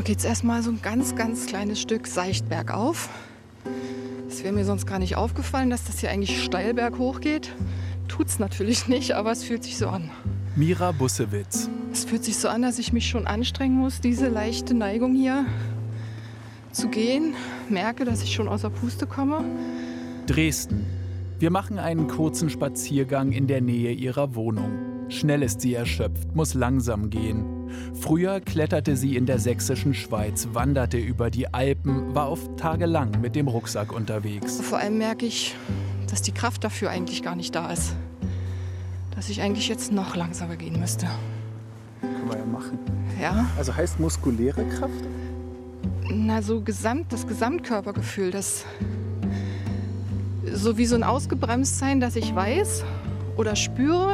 Nur geht es erstmal so ein ganz, ganz kleines Stück seicht bergauf. Es wäre mir sonst gar nicht aufgefallen, dass das hier eigentlich steil berghoch geht. Tut's natürlich nicht, aber es fühlt sich so an. Mira Bussewitz. Es fühlt sich so an, dass ich mich schon anstrengen muss, diese leichte Neigung hier zu gehen. Merke, dass ich schon außer Puste komme. Dresden. Wir machen einen kurzen Spaziergang in der Nähe ihrer Wohnung. Schnell ist sie erschöpft, muss langsam gehen. Früher kletterte sie in der sächsischen Schweiz, wanderte über die Alpen, war oft tagelang mit dem Rucksack unterwegs. Vor allem merke ich, dass die Kraft dafür eigentlich gar nicht da ist. Dass ich eigentlich jetzt noch langsamer gehen müsste. Können wir ja machen. Ja? Also heißt muskuläre Kraft? Na, so das Gesamtkörpergefühl, das so wie so ein Ausgebremstsein, dass ich weiß oder spüre,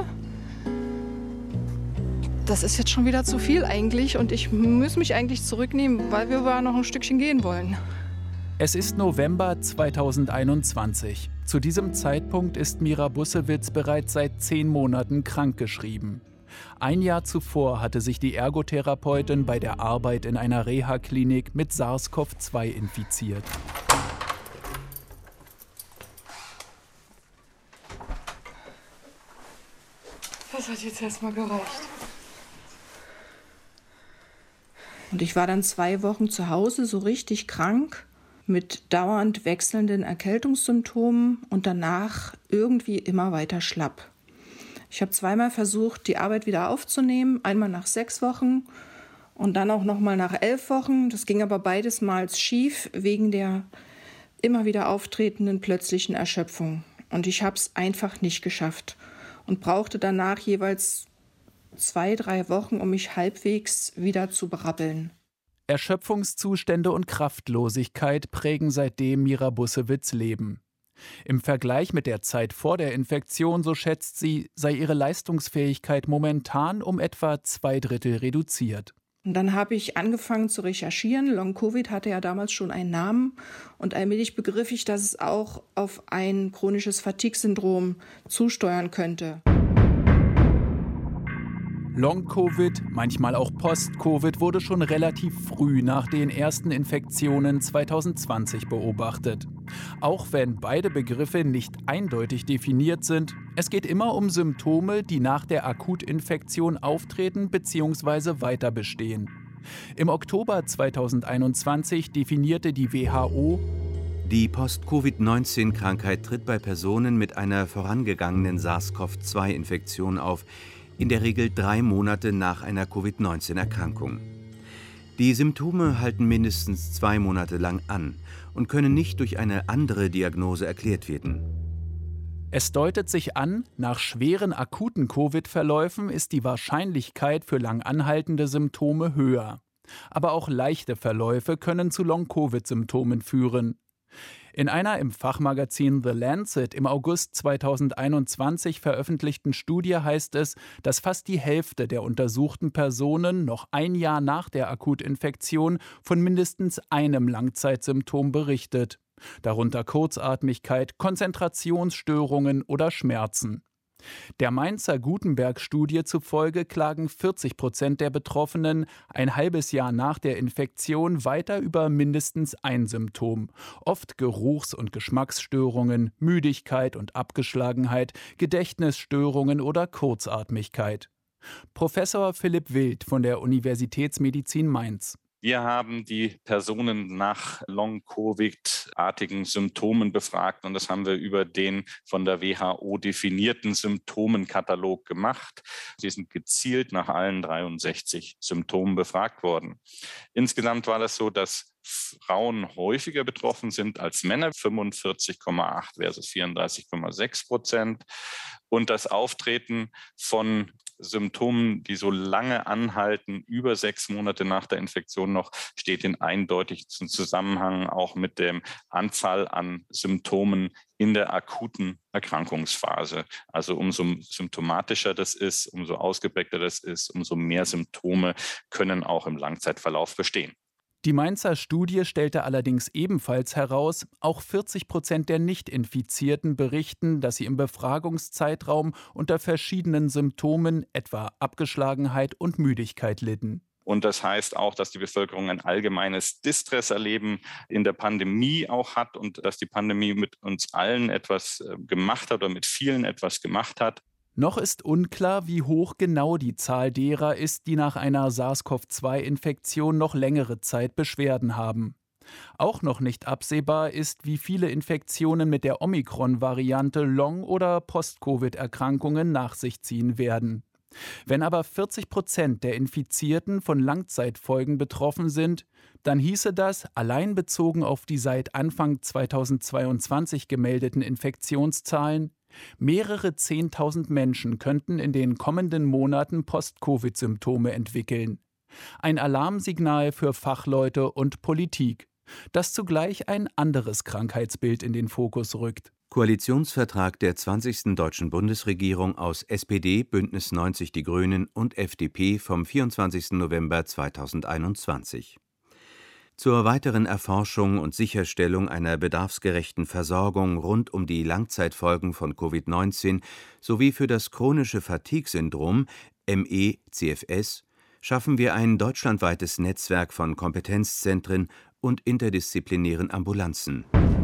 das ist jetzt schon wieder zu viel eigentlich und ich muss mich eigentlich zurücknehmen, weil wir noch ein Stückchen gehen wollen. Es ist November 2021. Zu diesem Zeitpunkt ist Mira Bussewitz bereits seit 10 Monaten krankgeschrieben. Ein Jahr zuvor hatte sich die Ergotherapeutin bei der Arbeit in einer Reha-Klinik mit SARS-CoV-2 infiziert. Das hat jetzt erstmal gereicht. Und ich war dann 2 Wochen zu Hause, so richtig krank, mit dauernd wechselnden Erkältungssymptomen und danach irgendwie immer weiter schlapp. Ich habe 2-mal versucht, die Arbeit wieder aufzunehmen, einmal nach 6 Wochen und dann auch nochmal nach 11 Wochen. Das ging aber beides Mal schief wegen der immer wieder auftretenden plötzlichen Erschöpfung. Und ich habe es einfach nicht geschafft und brauchte danach jeweils 2-3 Wochen, um mich halbwegs wieder zu berappeln. Erschöpfungszustände und Kraftlosigkeit prägen seitdem Mira Bussewitz' Leben. Im Vergleich mit der Zeit vor der Infektion, so schätzt sie, sei ihre Leistungsfähigkeit momentan um etwa 2/3 reduziert. Und dann habe ich angefangen zu recherchieren. Long-Covid hatte ja damals schon einen Namen. Und allmählich begriff ich, dass es auch auf ein chronisches Fatigue-Syndrom zusteuern könnte. Long-Covid, manchmal auch Post-Covid, wurde schon relativ früh nach den ersten Infektionen 2020 beobachtet. Auch wenn beide Begriffe nicht eindeutig definiert sind, es geht immer um Symptome, die nach der Akutinfektion auftreten bzw. weiter bestehen. Im Oktober 2021 definierte die WHO: Die Post-Covid-19-Krankheit tritt bei Personen mit einer vorangegangenen SARS-CoV-2-Infektion auf, in der Regel 3 Monate nach einer Covid-19-Erkrankung. Die Symptome halten mindestens 2 Monate lang an und können nicht durch eine andere Diagnose erklärt werden. Es deutet sich an, nach schweren akuten Covid-Verläufen ist die Wahrscheinlichkeit für lang anhaltende Symptome höher. Aber auch leichte Verläufe können zu Long-Covid-Symptomen führen. In einer im Fachmagazin The Lancet im August 2021 veröffentlichten Studie heißt es, dass fast die Hälfte der untersuchten Personen noch ein Jahr nach der Akutinfektion von mindestens einem Langzeitsymptom berichtet. Darunter Kurzatmigkeit, Konzentrationsstörungen oder Schmerzen. Der Mainzer Gutenberg-Studie zufolge klagen 40% der Betroffenen ein halbes Jahr nach der Infektion weiter über mindestens ein Symptom. Oft Geruchs- und Geschmacksstörungen, Müdigkeit und Abgeschlagenheit, Gedächtnisstörungen oder Kurzatmigkeit. Professor Philipp Wild von der Universitätsmedizin Mainz. Wir haben die Personen nach Long-Covid-artigen Symptomen befragt und das haben wir über den von der WHO definierten Symptomenkatalog gemacht. Sie sind gezielt nach allen 63 Symptomen befragt worden. Insgesamt war das so, dass Frauen häufiger betroffen sind als Männer, 45,8 versus 34,6%. Und das Auftreten von Symptomen, die so lange anhalten, über 6 Monate nach der Infektion noch, steht in eindeutigem Zusammenhang auch mit der Anzahl an Symptomen in der akuten Erkrankungsphase. Also umso symptomatischer das ist, umso ausgeprägter das ist, umso mehr Symptome können auch im Langzeitverlauf bestehen. Die Mainzer Studie stellte allerdings ebenfalls heraus, auch 40% der Nicht-Infizierten berichten, dass sie im Befragungszeitraum unter verschiedenen Symptomen, etwa Abgeschlagenheit und Müdigkeit, litten. Und das heißt auch, dass die Bevölkerung ein allgemeines Distresserleben in der Pandemie auch hat und dass die Pandemie mit uns allen etwas gemacht hat oder mit vielen etwas gemacht hat. Noch ist unklar, wie hoch genau die Zahl derer ist, die nach einer SARS-CoV-2-Infektion noch längere Zeit Beschwerden haben. Auch noch nicht absehbar ist, wie viele Infektionen mit der Omikron-Variante Long- oder Post-Covid-Erkrankungen nach sich ziehen werden. Wenn aber 40% der Infizierten von Langzeitfolgen betroffen sind, dann hieße das, allein bezogen auf die seit Anfang 2022 gemeldeten Infektionszahlen, mehrere 10.000 Menschen könnten in den kommenden Monaten Post-Covid-Symptome entwickeln. Ein Alarmsignal für Fachleute und Politik, das zugleich ein anderes Krankheitsbild in den Fokus rückt. Koalitionsvertrag der 20. deutschen Bundesregierung aus SPD, Bündnis 90 Die Grünen und FDP vom 24. November 2021. Zur weiteren Erforschung und Sicherstellung einer bedarfsgerechten Versorgung rund um die Langzeitfolgen von Covid-19 sowie für das chronische Fatigue-Syndrom (ME/CFS) schaffen wir ein deutschlandweites Netzwerk von Kompetenzzentren und interdisziplinären Ambulanzen.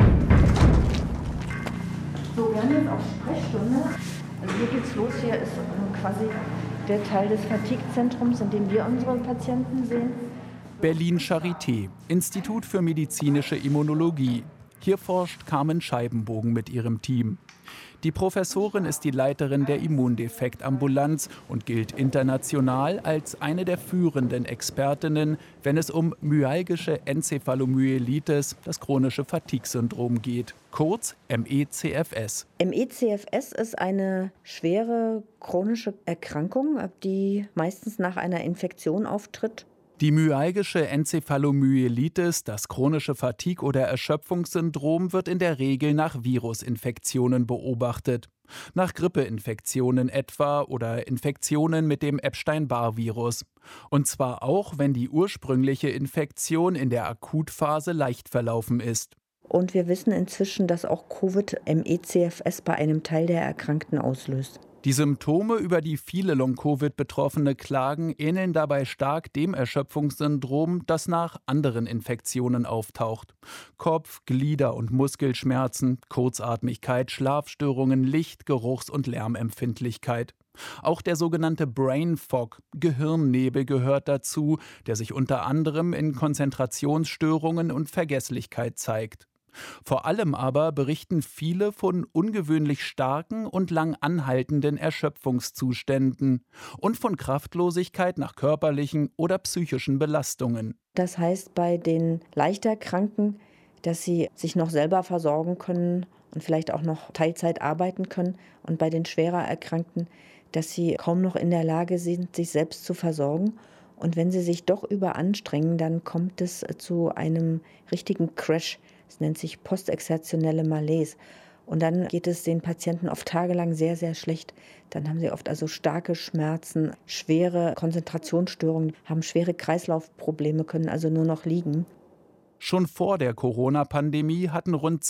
So, wir haben jetzt auch Sprechstunde. Also hier geht's los. Hier ist quasi der Teil des Fatigue-Zentrums, in dem wir unsere Patienten sehen. Berlin-Charité, Institut für medizinische Immunologie. Hier forscht Carmen Scheibenbogen mit ihrem Team. Die Professorin ist die Leiterin der Immundefektambulanz und gilt international als eine der führenden Expertinnen, wenn es um myalgische Enzephalomyelitis, das chronische Fatigue-Syndrom geht, kurz ME/CFS. ME/CFS ist eine schwere chronische Erkrankung, die meistens nach einer Infektion auftritt. Die myalgische Enzephalomyelitis, das chronische Fatigue- oder Erschöpfungssyndrom, wird in der Regel nach Virusinfektionen beobachtet. Nach Grippeinfektionen etwa oder Infektionen mit dem Epstein-Barr-Virus. Und zwar auch, wenn die ursprüngliche Infektion in der Akutphase leicht verlaufen ist. Und wir wissen inzwischen, dass auch Covid ME/CFS bei einem Teil der Erkrankten auslöst. Die Symptome, über die viele Long-Covid-Betroffene klagen, ähneln dabei stark dem Erschöpfungssyndrom, das nach anderen Infektionen auftaucht. Kopf-, Glieder- und Muskelschmerzen, Kurzatmigkeit, Schlafstörungen, Licht-, Geruchs- und Lärmempfindlichkeit. Auch der sogenannte Brain Fog, Gehirnnebel, gehört dazu, der sich unter anderem in Konzentrationsstörungen und Vergesslichkeit zeigt. Vor allem aber berichten viele von ungewöhnlich starken und lang anhaltenden Erschöpfungszuständen und von Kraftlosigkeit nach körperlichen oder psychischen Belastungen. Das heißt bei den leicht Erkrankten, dass sie sich noch selber versorgen können und vielleicht auch noch Teilzeit arbeiten können, und bei den schwerer Erkrankten, dass sie kaum noch in der Lage sind, sich selbst zu versorgen. Und wenn sie sich doch überanstrengen, dann kommt es zu einem richtigen Crash. Es nennt sich postexertionelle Malaise. Und dann geht es den Patienten oft tagelang sehr, sehr schlecht. Dann haben sie oft also starke Schmerzen, schwere Konzentrationsstörungen, haben schwere Kreislaufprobleme, können also nur noch liegen. Schon vor der Corona-Pandemie hatten rund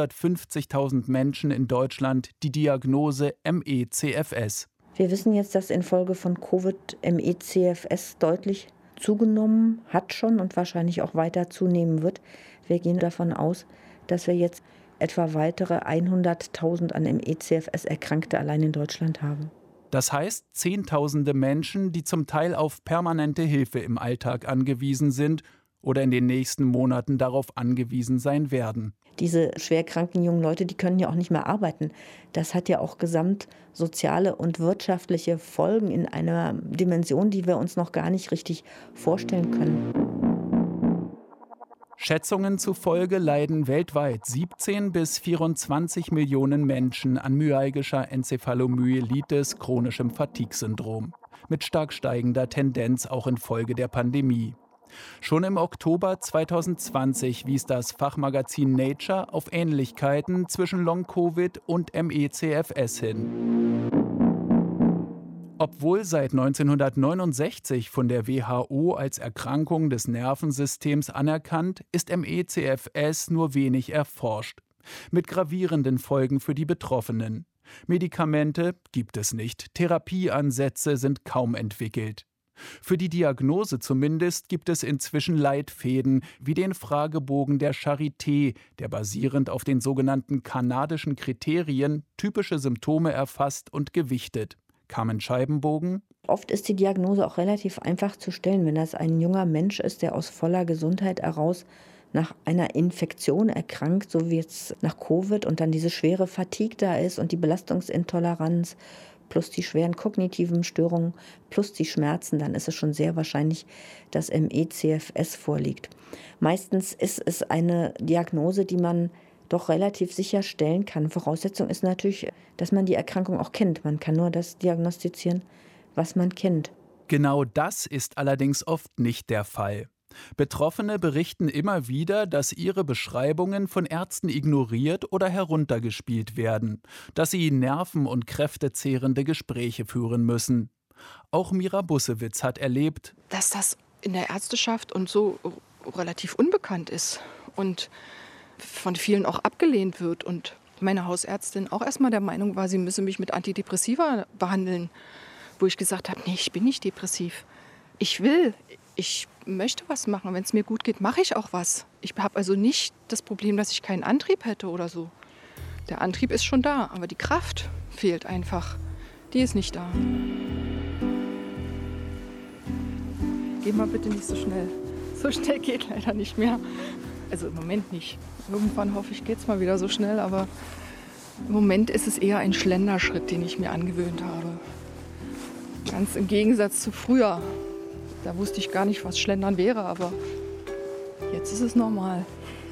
250.000 Menschen in Deutschland die Diagnose ME/CFS. Wir wissen jetzt, dass infolge von Covid ME/CFS deutlich zugenommen hat schon und wahrscheinlich auch weiter zunehmen wird. Wir gehen davon aus, dass wir jetzt etwa weitere 100.000 an ME/CFS-Erkrankte allein in Deutschland haben. Das heißt, Zehntausende Menschen, die zum Teil auf permanente Hilfe im Alltag angewiesen sind oder in den nächsten Monaten darauf angewiesen sein werden. Diese schwerkranken jungen Leute, die können ja auch nicht mehr arbeiten. Das hat ja auch gesamtsoziale und wirtschaftliche Folgen in einer Dimension, die wir uns noch gar nicht richtig vorstellen können. Schätzungen zufolge leiden weltweit 17 bis 24 Millionen Menschen an myalgischer Enzephalomyelitis, chronischem Fatigue-Syndrom, mit stark steigender Tendenz auch infolge der Pandemie. Schon im Oktober 2020 wies das Fachmagazin Nature auf Ähnlichkeiten zwischen Long-Covid und ME/CFS hin. Obwohl seit 1969 von der WHO als Erkrankung des Nervensystems anerkannt, ist ME/CFS nur wenig erforscht, mit gravierenden Folgen für die Betroffenen. Medikamente gibt es nicht, Therapieansätze sind kaum entwickelt. Für die Diagnose zumindest gibt es inzwischen Leitfäden, wie den Fragebogen der Charité, der basierend auf den sogenannten kanadischen Kriterien typische Symptome erfasst und gewichtet. Carmen Scheibenbogen: Oft ist die Diagnose auch relativ einfach zu stellen, wenn das ein junger Mensch ist, der aus voller Gesundheit heraus nach einer Infektion erkrankt, so wie jetzt nach Covid, und dann diese schwere Fatigue da ist und die Belastungsintoleranz plus die schweren kognitiven Störungen plus die Schmerzen, dann ist es schon sehr wahrscheinlich, dass ME/CFS vorliegt. Meistens ist es eine Diagnose, die man doch relativ sicher stellen kann. Voraussetzung ist natürlich, dass man die Erkrankung auch kennt. Man kann nur das diagnostizieren, was man kennt. Genau das ist allerdings oft nicht der Fall. Betroffene berichten immer wieder, dass ihre Beschreibungen von Ärzten ignoriert oder heruntergespielt werden, dass sie nerven- und kräftezehrende Gespräche führen müssen. Auch Mira Bussewitz hat erlebt, dass das in der Ärzteschaft und so relativ unbekannt ist und von vielen auch abgelehnt wird. Und meine Hausärztin auch erstmal der Meinung war, sie müsse mich mit Antidepressiva behandeln, wo ich gesagt habe, nee, ich bin nicht depressiv. Ich möchte was machen. Wenn es mir gut geht, mache ich auch was. Ich habe also nicht das Problem, dass ich keinen Antrieb hätte oder so. Der Antrieb ist schon da, aber die Kraft fehlt einfach. Die ist nicht da. Geh mal bitte nicht so schnell. So schnell geht leider nicht mehr. Also im Moment nicht. Irgendwann hoffe ich, geht es mal wieder so schnell, aber im Moment ist es eher ein Schlenderschritt, den ich mir angewöhnt habe. Ganz im Gegensatz zu früher. Da wusste ich gar nicht, was Schlendern wäre, aber jetzt ist es normal.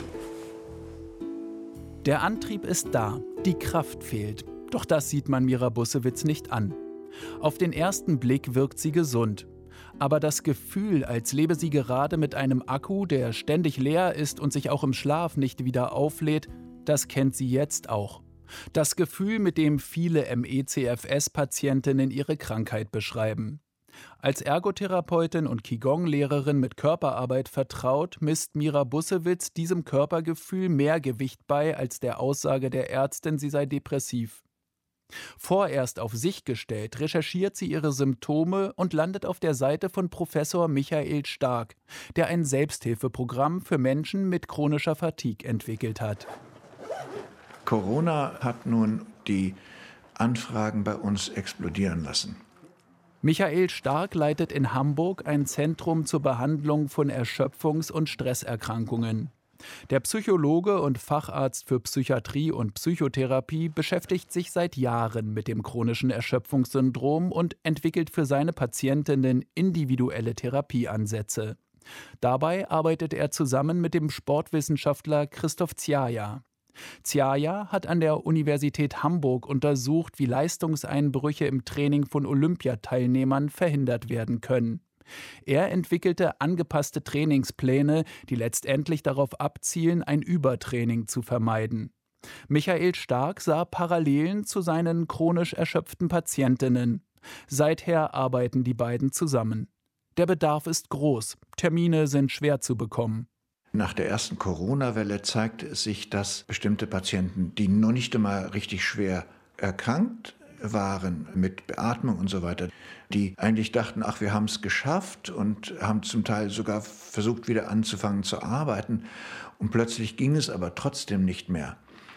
der Antrieb ist da, die Kraft fehlt. Doch das sieht man Mira Bussewitz nicht an. Auf den ersten Blick wirkt sie gesund. Aber das Gefühl, als lebe sie gerade mit einem Akku, der ständig leer ist und sich auch im Schlaf nicht wieder auflädt, das kennt sie jetzt auch. Das Gefühl, mit dem viele ME/CFS-Patientinnen ihre Krankheit beschreiben. Als Ergotherapeutin und Qigong-Lehrerin mit Körperarbeit vertraut, misst Mira Bussewitz diesem Körpergefühl mehr Gewicht bei als der Aussage der Ärztin, sie sei depressiv. Vorerst auf sich gestellt, recherchiert sie ihre Symptome und landet auf der Seite von Professor Michael Stark, der ein Selbsthilfeprogramm für Menschen mit chronischer Fatigue entwickelt hat. Corona hat nun die Anfragen bei uns explodieren lassen. Michael Stark leitet in Hamburg ein Zentrum zur Behandlung von Erschöpfungs- und Stresserkrankungen. Der Psychologe und Facharzt für Psychiatrie und Psychotherapie beschäftigt sich seit Jahren mit dem chronischen Erschöpfungssyndrom und entwickelt für seine Patientinnen individuelle Therapieansätze. Dabei arbeitet er zusammen mit dem Sportwissenschaftler Christoph Zjaja. Zjaja hat an der Universität Hamburg untersucht, wie Leistungseinbrüche im Training von Olympiateilnehmern verhindert werden können. Er entwickelte angepasste Trainingspläne, die letztendlich darauf abzielen, ein Übertraining zu vermeiden. Michael Stark sah Parallelen zu seinen chronisch erschöpften Patientinnen. Seither arbeiten die beiden zusammen. Der Bedarf ist groß, Termine sind schwer zu bekommen. Nach der ersten Corona-Welle zeigte es sich, dass bestimmte Patienten, die noch nicht einmal richtig schwer erkrankt waren mit Beatmung und so weiter, die eigentlich dachten, ach, wir haben es geschafft und haben zum Teil sogar versucht, wieder anzufangen zu arbeiten. Und plötzlich ging es aber trotzdem nicht mehr.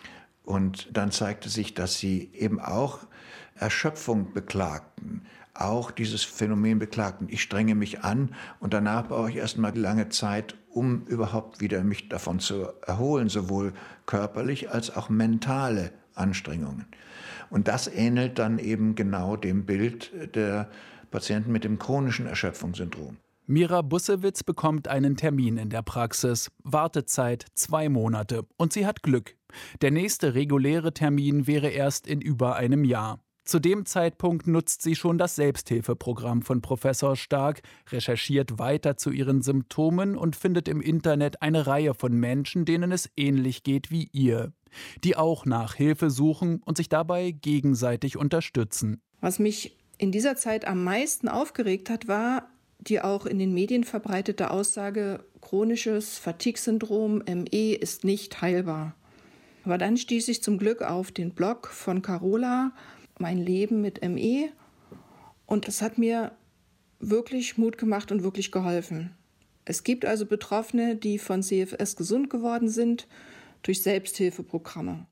Und dann zeigte sich, dass sie eben auch Erschöpfung beklagten, auch dieses Phänomen beklagten. Ich strenge mich an und danach brauche ich erstmal lange Zeit, um überhaupt wieder mich davon zu erholen, sowohl körperlich als auch mentale Anstrengungen. Und das ähnelt dann eben genau dem Bild der Patienten mit dem chronischen Erschöpfungssyndrom. Mira Bussewitz bekommt einen Termin in der Praxis. Wartezeit 2 Monate und sie hat Glück. Der nächste reguläre Termin wäre erst in über einem Jahr. Zu dem Zeitpunkt nutzt sie schon das Selbsthilfeprogramm von Professor Stark, recherchiert weiter zu ihren Symptomen und findet im Internet eine Reihe von Menschen, denen es ähnlich geht wie ihr, die auch nach Hilfe suchen und sich dabei gegenseitig unterstützen. Was mich in dieser Zeit am meisten aufgeregt hat, war die auch in den Medien verbreitete Aussage, chronisches Fatigue-Syndrom, ME, ist nicht heilbar. Aber dann stieß ich zum Glück auf den Blog von Carola, Mein Leben mit ME, und es hat mir wirklich Mut gemacht und wirklich geholfen. Es gibt also Betroffene, die von CFS gesund geworden sind durch Selbsthilfeprogramme.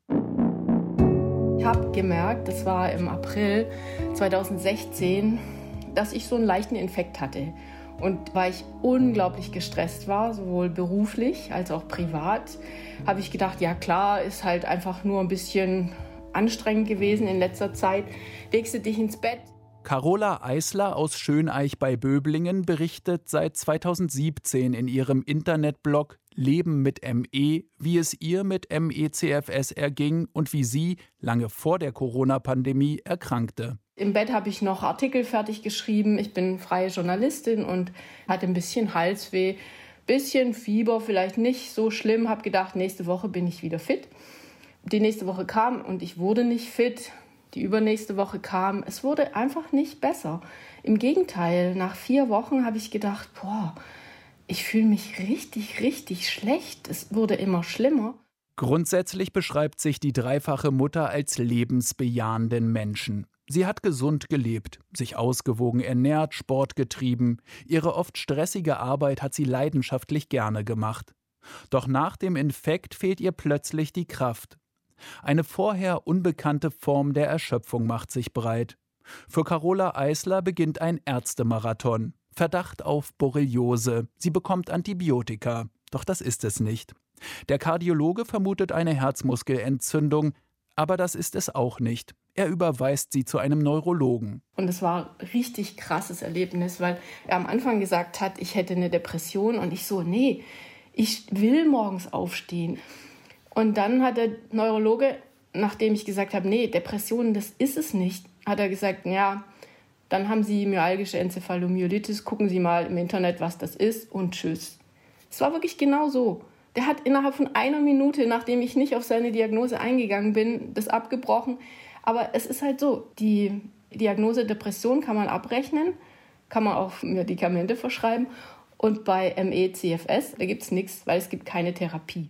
Ich habe gemerkt, das war im April 2016, dass ich so einen leichten Infekt hatte. Und weil ich unglaublich gestresst war, sowohl beruflich als auch privat, habe ich gedacht, ja klar, ist halt einfach nur ein bisschen anstrengend gewesen in letzter Zeit. Legst du dich ins Bett. Carola Eisler aus Schöneich bei Böblingen berichtet seit 2017 in ihrem Internetblog Leben mit ME, wie es ihr mit ME/CFS erging und wie sie lange vor der Corona-Pandemie erkrankte. Im Bett habe ich noch Artikel fertig geschrieben. Ich bin freie Journalistin und hatte ein bisschen Halsweh, bisschen Fieber, vielleicht nicht so schlimm. Habe gedacht, nächste Woche bin ich wieder fit. Die nächste Woche kam und ich wurde nicht fit. Die übernächste Woche kam, es wurde einfach nicht besser. Im Gegenteil, nach 4 Wochen habe ich gedacht, ich fühle mich richtig, richtig schlecht. Es wurde immer schlimmer. Grundsätzlich beschreibt sich die dreifache Mutter als lebensbejahenden Menschen. Sie hat gesund gelebt, sich ausgewogen ernährt, Sport getrieben. Ihre oft stressige Arbeit hat sie leidenschaftlich gerne gemacht. Doch nach dem Infekt fehlt ihr plötzlich die Kraft. Eine vorher unbekannte Form der Erschöpfung macht sich breit. Für Carola Eisler beginnt ein Ärztemarathon. Verdacht auf Borreliose. Sie bekommt Antibiotika. Doch das ist es nicht. Der Kardiologe vermutet eine Herzmuskelentzündung, aber das ist es auch nicht. Er überweist sie zu einem Neurologen. Und es war ein richtig krasses Erlebnis, weil er am Anfang gesagt hat, ich hätte eine Depression und ich so, nee, ich will morgens aufstehen. Und dann hat der Neurologe, nachdem ich gesagt habe, nee, Depression, das ist es nicht, hat er gesagt, ja, dann haben Sie myalgische Enzephalomyelitis, gucken Sie mal im Internet, was das ist und tschüss. Es war wirklich genau so. Der hat innerhalb von 1 Minute, nachdem ich nicht auf seine Diagnose eingegangen bin, das abgebrochen. Aber es ist halt so, die Diagnose Depression kann man abrechnen, kann man auch Medikamente verschreiben. Und bei ME/CFS, da gibt es nichts, weil es gibt keine Therapie.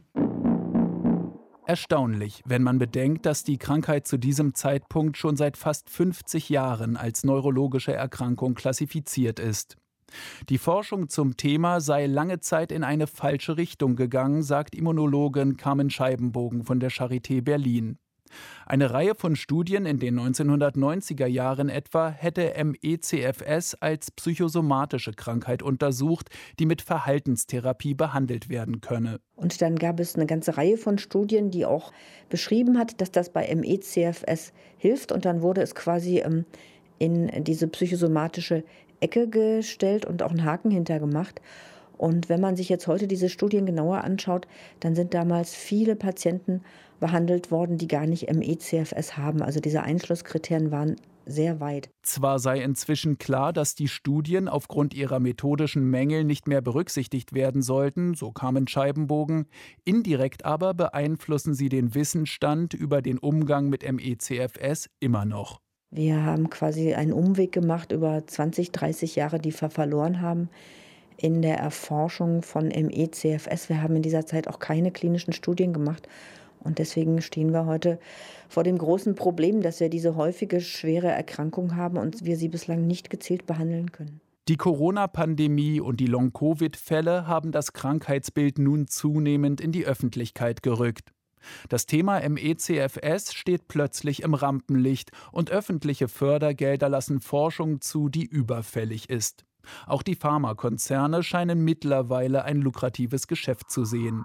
Erstaunlich, wenn man bedenkt, dass die Krankheit zu diesem Zeitpunkt schon seit fast 50 Jahren als neurologische Erkrankung klassifiziert ist. Die Forschung zum Thema sei lange Zeit in eine falsche Richtung gegangen, sagt Immunologin Carmen Scheibenbogen von der Charité Berlin. Eine Reihe von Studien in den 1990er Jahren etwa hätte ME/CFS als psychosomatische Krankheit untersucht, die mit Verhaltenstherapie behandelt werden könne. Und dann gab es eine ganze Reihe von Studien, die auch beschrieben hat, dass das bei ME/CFS hilft. Und dann wurde es quasi in diese psychosomatische Ecke gestellt und auch einen Haken hintergemacht. Und wenn man sich jetzt heute diese Studien genauer anschaut, dann sind damals viele Patienten behandelt worden, die gar nicht ME/CFS haben. Also diese Einschlusskriterien waren sehr weit. Zwar sei inzwischen klar, dass die Studien aufgrund ihrer methodischen Mängel nicht mehr berücksichtigt werden sollten, so Carmen Scheibenbogen, indirekt aber beeinflussen sie den Wissensstand über den Umgang mit ME/CFS immer noch. Wir haben quasi einen Umweg gemacht über 20, 30 Jahre, die wir verloren haben in der Erforschung von ME/CFS. Wir haben in dieser Zeit auch keine klinischen Studien gemacht. Und deswegen stehen wir heute vor dem großen Problem, dass wir diese häufige, schwere Erkrankung haben und wir sie bislang nicht gezielt behandeln können. Die Corona-Pandemie und die Long-Covid-Fälle haben das Krankheitsbild nun zunehmend in die Öffentlichkeit gerückt. Das Thema ME/CFS steht plötzlich im Rampenlicht und öffentliche Fördergelder lassen Forschung zu, die überfällig ist. Auch die Pharmakonzerne scheinen mittlerweile ein lukratives Geschäft zu sehen.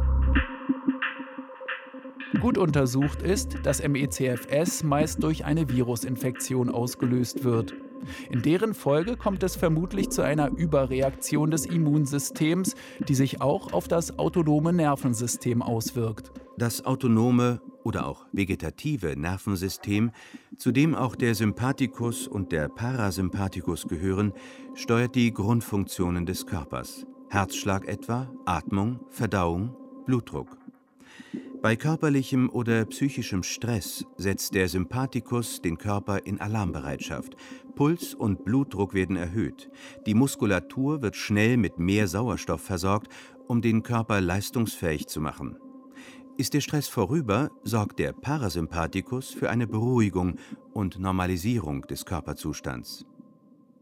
Gut untersucht ist, dass ME/CFS meist durch eine Virusinfektion ausgelöst wird. In deren Folge kommt es vermutlich zu einer Überreaktion des Immunsystems, die sich auch auf das autonome Nervensystem auswirkt. Das autonome oder auch vegetative Nervensystem, zu dem auch der Sympathikus und der Parasympathikus gehören, steuert die Grundfunktionen des Körpers. Herzschlag etwa, Atmung, Verdauung, Blutdruck. Bei körperlichem oder psychischem Stress setzt der Sympathikus den Körper in Alarmbereitschaft. Puls und Blutdruck werden erhöht. Die Muskulatur wird schnell mit mehr Sauerstoff versorgt, um den Körper leistungsfähig zu machen. Ist der Stress vorüber, sorgt der Parasympathikus für eine Beruhigung und Normalisierung des Körperzustands.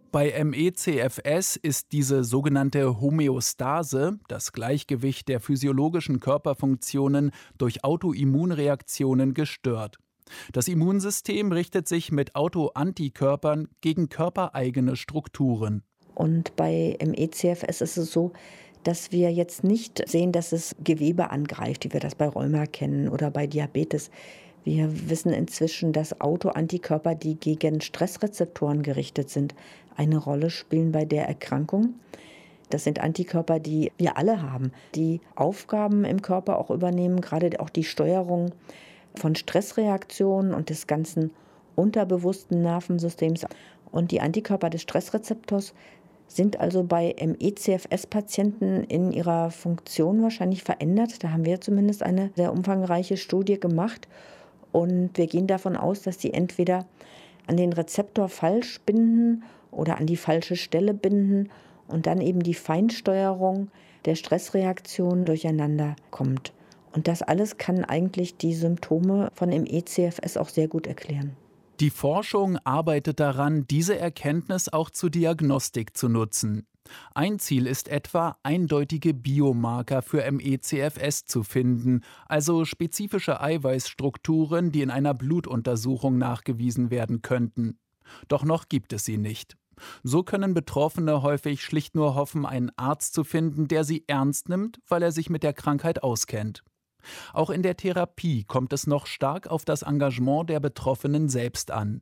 Bei ME/CFS ist diese sogenannte Homöostase, das Gleichgewicht der physiologischen Körperfunktionen, durch Autoimmunreaktionen gestört. Das Immunsystem richtet sich mit Autoantikörpern gegen körpereigene Strukturen. Und bei ME/CFS ist es so, dass wir jetzt nicht sehen, dass es Gewebe angreift, wie wir das bei Rheuma kennen oder bei Diabetes. Wir wissen inzwischen, dass Autoantikörper, die gegen Stressrezeptoren gerichtet sind, eine Rolle spielen bei der Erkrankung. Das sind Antikörper, die wir alle haben, die Aufgaben im Körper auch übernehmen, gerade auch die Steuerung von Stressreaktionen und des ganzen unterbewussten Nervensystems. Und die Antikörper des Stressrezeptors sind also bei ME/CFS-Patienten in ihrer Funktion wahrscheinlich verändert. Da haben wir zumindest eine sehr umfangreiche Studie gemacht. Und wir gehen davon aus, dass die entweder an den Rezeptor falsch binden oder an die falsche Stelle binden und dann eben die Feinsteuerung der Stressreaktion durcheinander kommt. Und das alles kann eigentlich die Symptome von ME/CFS auch sehr gut erklären. Die Forschung arbeitet daran, diese Erkenntnis auch zur Diagnostik zu nutzen. Ein Ziel ist etwa, eindeutige Biomarker für ME/CFS zu finden, also spezifische Eiweißstrukturen, die in einer Blutuntersuchung nachgewiesen werden könnten. Doch noch gibt es sie nicht. So können Betroffene häufig schlicht nur hoffen, einen Arzt zu finden, der sie ernst nimmt, weil er sich mit der Krankheit auskennt. Auch in der Therapie kommt es noch stark auf das Engagement der Betroffenen selbst an.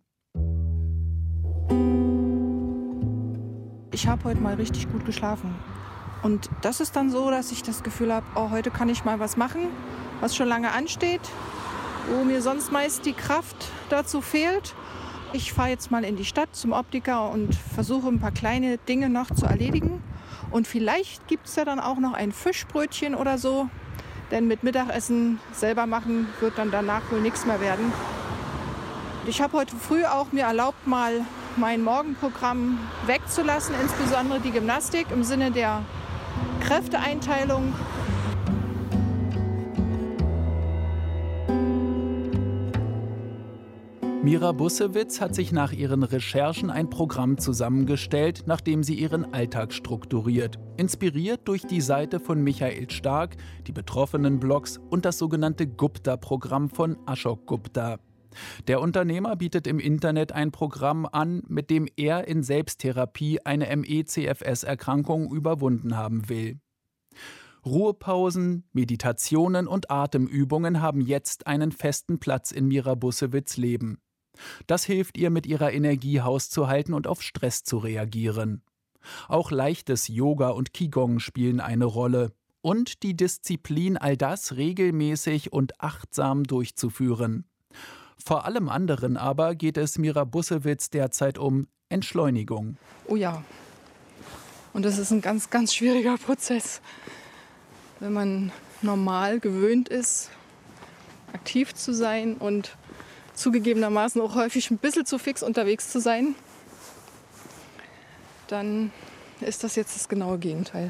Ich habe heute mal richtig gut geschlafen. Und das ist dann so, dass ich das Gefühl habe, oh, heute kann ich mal was machen, was schon lange ansteht, wo mir sonst meist die Kraft dazu fehlt. Ich fahre jetzt mal in die Stadt zum Optiker und versuche ein paar kleine Dinge noch zu erledigen. Und vielleicht gibt es ja dann auch noch ein Fischbrötchen oder so. Denn mit Mittagessen selber machen wird dann danach wohl nichts mehr werden. Ich habe heute früh auch mir erlaubt, mal mein Morgenprogramm wegzulassen, insbesondere die Gymnastik im Sinne der Kräfteeinteilung. Mira Bussewitz hat sich nach ihren Recherchen ein Programm zusammengestellt, nach dem sie ihren Alltag strukturiert. Inspiriert durch die Seite von Michael Stark, die Betroffenen-Blogs und das sogenannte Gupta-Programm von Ashok Gupta. Der Unternehmer bietet im Internet ein Programm an, mit dem er in Selbsttherapie eine ME/CFS-Erkrankung überwunden haben will. Ruhepausen, Meditationen und Atemübungen haben jetzt einen festen Platz in Mira Bussewitz' Leben. Das hilft ihr, mit ihrer Energie Haus zu halten und auf Stress zu reagieren. Auch leichtes Yoga und Qigong spielen eine Rolle. Und die Disziplin, all das regelmäßig und achtsam durchzuführen. Vor allem anderen aber geht es Mira Bussewitz derzeit um Entschleunigung. Oh ja, und das ist ein ganz, ganz schwieriger Prozess. Wenn man normal gewöhnt ist, aktiv zu sein und zugegebenermaßen auch häufig ein bisschen zu fix unterwegs zu sein, dann ist das jetzt das genaue Gegenteil.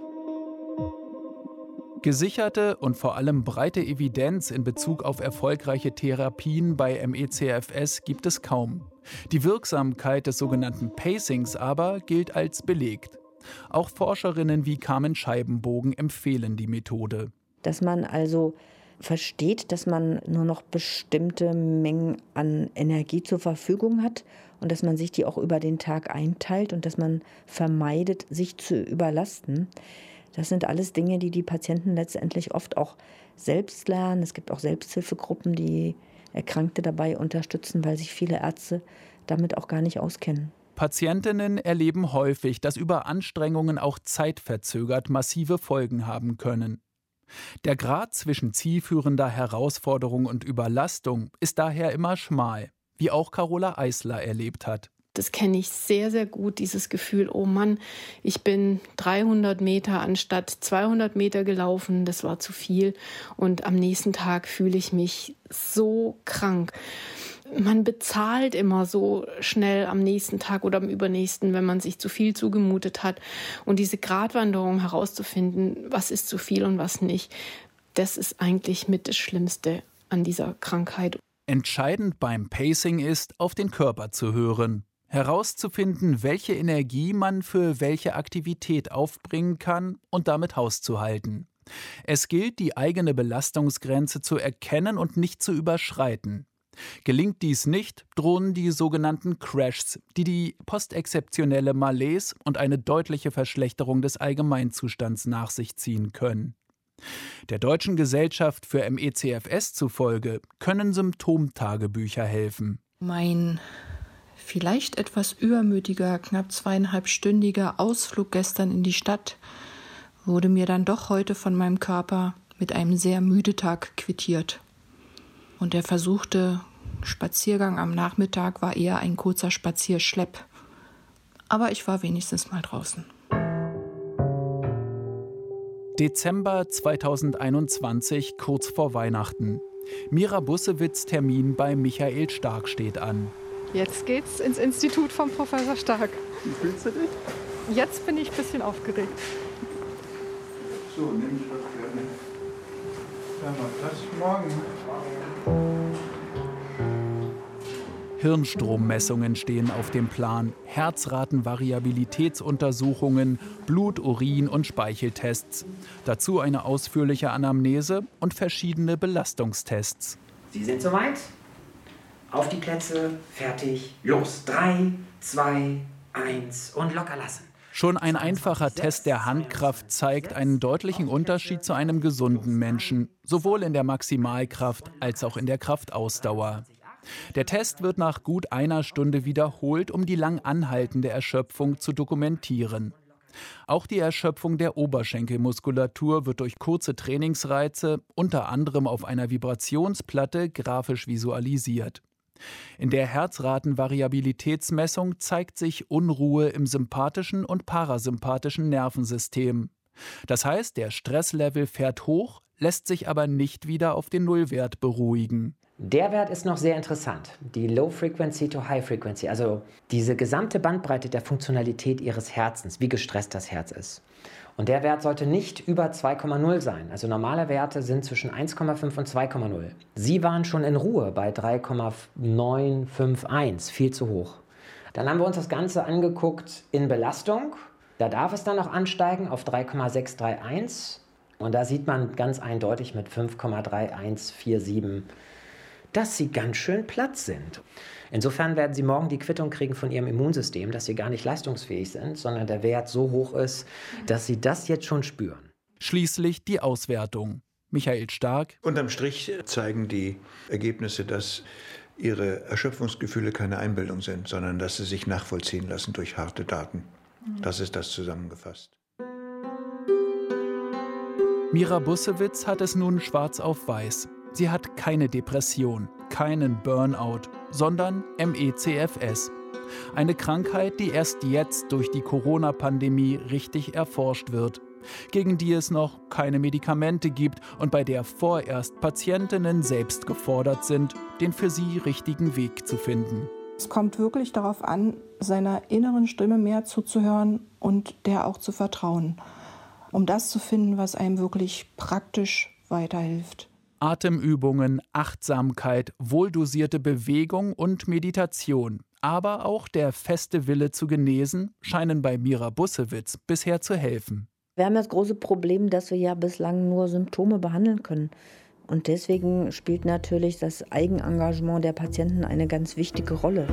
Gesicherte und vor allem breite Evidenz in Bezug auf erfolgreiche Therapien bei ME/CFS gibt es kaum. Die Wirksamkeit des sogenannten Pacings aber gilt als belegt. Auch Forscherinnen wie Carmen Scheibenbogen empfehlen die Methode. Dass man also versteht, dass man nur noch bestimmte Mengen an Energie zur Verfügung hat und dass man sich die auch über den Tag einteilt und dass man vermeidet, sich zu überlasten. Das sind alles Dinge, die die Patienten letztendlich oft auch selbst lernen. Es gibt auch Selbsthilfegruppen, die Erkrankte dabei unterstützen, weil sich viele Ärzte damit auch gar nicht auskennen. Patientinnen erleben häufig, dass Überanstrengungen auch zeitverzögert massive Folgen haben können. Der Grad zwischen zielführender Herausforderung und Überlastung ist daher immer schmal, wie auch Carola Eisler erlebt hat. Das kenne ich sehr, sehr gut, dieses Gefühl, oh Mann, ich bin 300 Meter anstatt 200 Meter gelaufen, das war zu viel. Und am nächsten Tag fühle ich mich so krank. Man bezahlt immer so schnell am nächsten Tag oder am übernächsten, wenn man sich zu viel zugemutet hat. Und diese Gratwanderung herauszufinden, was ist zu viel und was nicht, das ist eigentlich mit das Schlimmste an dieser Krankheit. Entscheidend beim Pacing ist, auf den Körper zu hören. herauszufinden, welche Energie man für welche Aktivität aufbringen kann und damit hauszuhalten. Es gilt, die eigene Belastungsgrenze zu erkennen und nicht zu überschreiten. Gelingt dies nicht, drohen die sogenannten Crashs, die postexzeptionelle Malaise und eine deutliche Verschlechterung des Allgemeinzustands nach sich ziehen können. Der Deutschen Gesellschaft für MECFS zufolge können Symptomtagebücher helfen. Mein vielleicht etwas übermütiger, knapp 2,5-stündiger Ausflug gestern in die Stadt wurde mir dann doch heute von meinem Körper mit einem sehr müde Tag quittiert. Und der versuchte Spaziergang am Nachmittag war eher ein kurzer Spazierschlepp. Aber ich war wenigstens mal draußen. Dezember 2021, kurz vor Weihnachten. Mira Bussewitz' Termin bei Michael Stark steht an. Jetzt geht's ins Institut von Professor Stark. Wie fühlst du dich? Jetzt bin ich ein bisschen aufgeregt. So, nimm ich was gerne. Ja, mal Platz morgen. Hirnstrommessungen stehen auf dem Plan, Herzratenvariabilitätsuntersuchungen, Blut-, Urin- und Speicheltests. Dazu eine ausführliche Anamnese und verschiedene Belastungstests. Sie sind soweit? Auf die Plätze, fertig, los. 3, 2, 1 und locker lassen. Schon ein einfacher Test der Handkraft zeigt einen deutlichen Unterschied zu einem gesunden Menschen, sowohl in der Maximalkraft als auch in der Kraftausdauer. Der Test wird nach gut einer Stunde wiederholt, um die lang anhaltende Erschöpfung zu dokumentieren. Auch die Erschöpfung der Oberschenkelmuskulatur wird durch kurze Trainingsreize, unter anderem auf einer Vibrationsplatte, grafisch visualisiert. In der Herzratenvariabilitätsmessung zeigt sich Unruhe im sympathischen und parasympathischen Nervensystem. Das heißt, der Stresslevel fährt hoch, lässt sich aber nicht wieder auf den Nullwert beruhigen. Der Wert ist noch sehr interessant, die Low Frequency to High Frequency, also diese gesamte Bandbreite der Funktionalität Ihres Herzens, wie gestresst das Herz ist. Und der Wert sollte nicht über 2,0 sein, also normale Werte sind zwischen 1,5 und 2,0. Sie waren schon in Ruhe bei 3,951, viel zu hoch. Dann haben wir uns das Ganze angeguckt in Belastung, da darf es dann noch ansteigen auf 3,631 und da sieht man ganz eindeutig mit 5,3147, dass Sie ganz schön platt sind. Insofern werden Sie morgen die Quittung kriegen von Ihrem Immunsystem, dass Sie gar nicht leistungsfähig sind, sondern der Wert so hoch ist, dass Sie das jetzt schon spüren. Schließlich die Auswertung. Michael Stark. Unterm Strich zeigen die Ergebnisse, dass Ihre Erschöpfungsgefühle keine Einbildung sind, sondern dass sie sich nachvollziehen lassen durch harte Daten. Das ist das zusammengefasst. Mira Bussewitz hat es nun schwarz auf weiß. Sie hat keine Depression, keinen Burnout, sondern MECFS. Eine Krankheit, die erst jetzt durch die Corona-Pandemie richtig erforscht wird, gegen die es noch keine Medikamente gibt und bei der vorerst Patientinnen selbst gefordert sind, den für sie richtigen Weg zu finden. Es kommt wirklich darauf an, seiner inneren Stimme mehr zuzuhören und der auch zu vertrauen, um das zu finden, was einem wirklich praktisch weiterhilft. Atemübungen, Achtsamkeit, wohldosierte Bewegung und Meditation, aber auch der feste Wille zu genesen, scheinen bei Mira Bussewitz bisher zu helfen. Wir haben das große Problem, dass wir ja bislang nur Symptome behandeln können. Und deswegen spielt natürlich das Eigenengagement der Patienten eine ganz wichtige Rolle.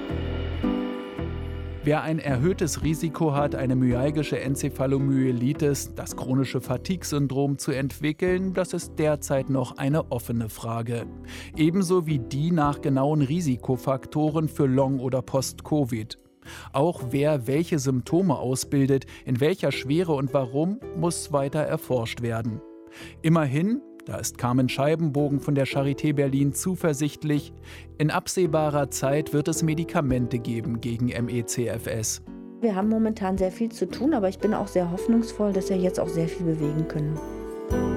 Wer ein erhöhtes Risiko hat, eine myalgische Enzephalomyelitis, das chronische Fatigue-Syndrom zu entwickeln, das ist derzeit noch eine offene Frage. Ebenso wie die nach genauen Risikofaktoren für Long- oder Post-Covid. Auch wer welche Symptome ausbildet, in welcher Schwere und warum, muss weiter erforscht werden. Immerhin, da ist Carmen Scheibenbogen von der Charité Berlin zuversichtlich, in absehbarer Zeit wird es Medikamente geben gegen MECFS. Wir haben momentan sehr viel zu tun, aber ich bin auch sehr hoffnungsvoll, dass wir jetzt auch sehr viel bewegen können.